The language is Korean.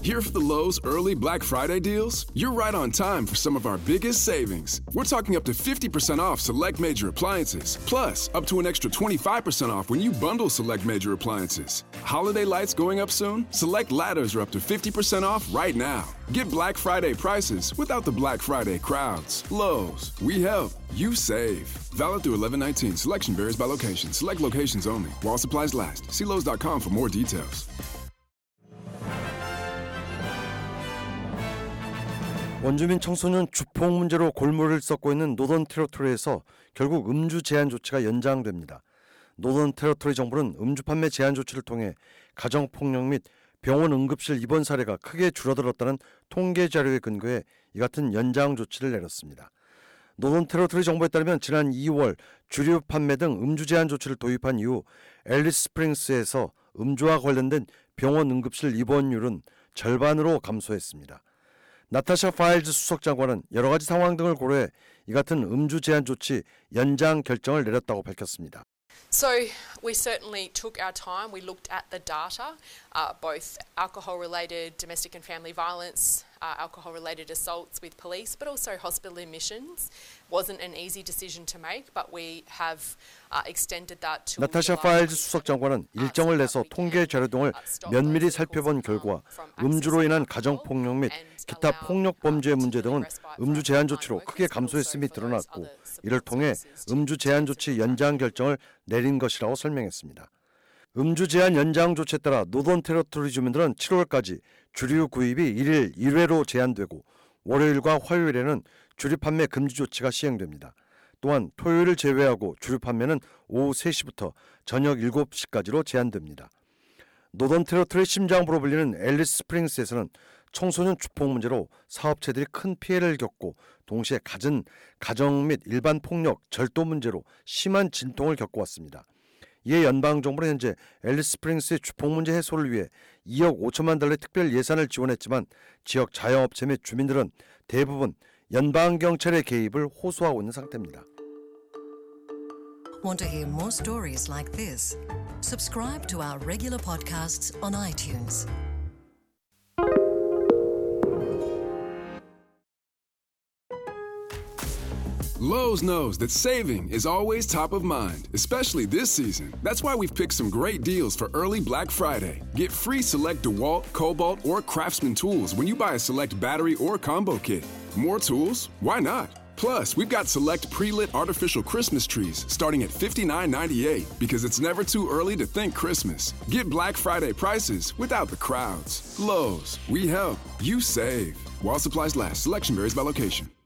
Here for the Lowe's early Black Friday deals? You're right on time for some of our biggest savings. We're talking up to 50% off select major appliances, plus up to an extra 25% off when you bundle select major appliances. Holiday lights going up soon? Select ladders are up to 50% off right now. Get Black Friday prices without the Black Friday crowds. Lowe's, we help, you save. Valid through 11/19. Selection varies by location. Select locations only. While supplies last. See Lowe's.com for more details. 원주민 청소년 주폭 문제로 골머리를 썩고 있는 노던 테러토리에서 결국 음주 제한 조치가 연장됩니다. 노던 테러토리 정부는 음주 판매 제한 조치를 통해 가정폭력 및 병원 응급실 입원 사례가 크게 줄어들었다는 통계 자료에 근거해 이 같은 연장 조치를 내렸습니다. 노던 테러토리 정부에 따르면 지난 2월 주류 판매 등 음주 제한 조치를 도입한 이후 앨리스 스프링스에서 음주와 관련된 병원 응급실 입원율은 절반으로 감소했습니다. 나타샤 파일즈 수석장관은 여러 가지 상황 등을 고려해 이 같은 음주 제한 조치 연장 결정을 내렸다고 밝혔습니다. So we certainly took our time. We looked at the data, both alcohol-related domestic and family violence, alcohol-related assaults with police, but also hospital admissions. Wasn't an easy decision to make, but we have extended that to. 나타샤 파일즈 수석장관은 일정을 내서 통계 자료 등을 면밀히 살펴본 결과 음주로 인한 가정폭력 및 기타 폭력 범죄 문제 등은 음주 제한 조치로 크게 감소했음이 드러났고 이를 통해 음주 제한 조치 연장 결정을 내린 것이라고 설명했습니다. 음주 제한 연장 조치에 따라 노던 테러토리 주민들은 7월까지 주류 구입이 1일 1회로 제한되고 월요일과 화요일에는 주류 판매 금지 조치가 시행됩니다. 또한 토요일을 제외하고 주류 판매는 오후 3시부터 저녁 7시까지로 제한됩니다. 노던 테러토리 심장부로 불리는 앨리스 스프링스에서는 청소년 주폭 문제로 사업체들이 큰 피해를 겪고 동시에 갖은 가정 및 일반 폭력, 절도 문제로 심한 진통을 겪어왔습니다. 이에 연방정부는 현재 앨리스 스프링스의 주폭 문제 해소를 위해 2억 5천만 달러의 특별 예산을 지원했지만 지역 자영업체 및 주민들은 대부분 연방경찰의 개입을 호소하고 있는 상태입니다. Want to hear more stories like this? Subscribe to our regular podcasts on iTunes. Lowe's knows that saving is always top of mind, especially this season. That's why we've picked some great deals for early Black Friday. Get free select DeWalt, Cobalt, or Craftsman tools when you buy a select battery or combo kit. More tools? Why not? Plus, we've got select pre-lit artificial Christmas trees starting at $59.98 because it's never too early to think Christmas. Get Black Friday prices without the crowds. Lowe's, we help, you save. While supplies last, selection varies by location.